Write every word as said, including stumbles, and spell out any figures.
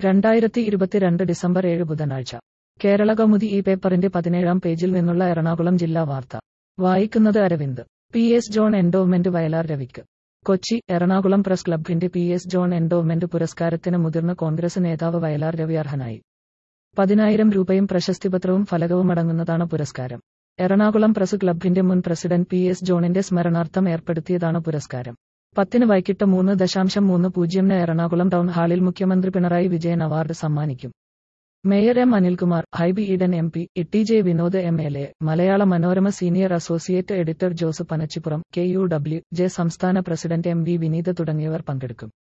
രണ്ടായിരത്തി ഇരുപത്തിരണ്ട് ഡിസംബർ ഏഴ് ബുധനാഴ്ച കേരള കൗമുദി ഈ പേപ്പറിന്റെ പതിനേഴാം പേജിൽ നിന്നുള്ള എറണാകുളം ജില്ലാ വാർത്ത വായിക്കുന്നത് Aravind. P S John endowment Vayalar രവിക്ക്. കൊച്ചി. എറണാകുളം പ്രസ് ക്ലബ്ബിന്റെ പി എസ് ജോൺ എൻഡോവ്മെന്റ് പുരസ്കാരത്തിന് മുതിർന്ന കോൺഗ്രസ് നേതാവ് വയലാർ രവി അർഹനായി. പതിനായിരം രൂപയും പ്രശസ്തിപത്രവും ഫലകവും അടങ്ങുന്നതാണ് പുരസ്കാരം. എറണാകുളം പ്രസ് ക്ലബ്ബിന്റെ മുൻ പ്രസിഡന്റ് പി എസ് ജോണിന്റെ സ്മരണാർത്ഥം ഏർപ്പെടുത്തിയതാണ് പുരസ്കാരം. പത്തിന് വൈകിട്ട് മൂന്ന് ദശാംശം മൂന്ന് പൂജ്യമിന് എറണാകുളം ടൗൺ ഹാളിൽ മുഖ്യമന്ത്രി പിണറായി വിജയൻ അവാർഡ് സമ്മാനിക്കും. Mayor M Anilkumar, Hibi Eden M P, E T J Vinod M L A, Malayala Manorama senior associate editor Jose Panachippuram, K U W J സംസ്ഥാന പ്രസിഡന്റ് എം വി വിനീത് തുടങ്ങിയവർ പങ്കെടുക്കും.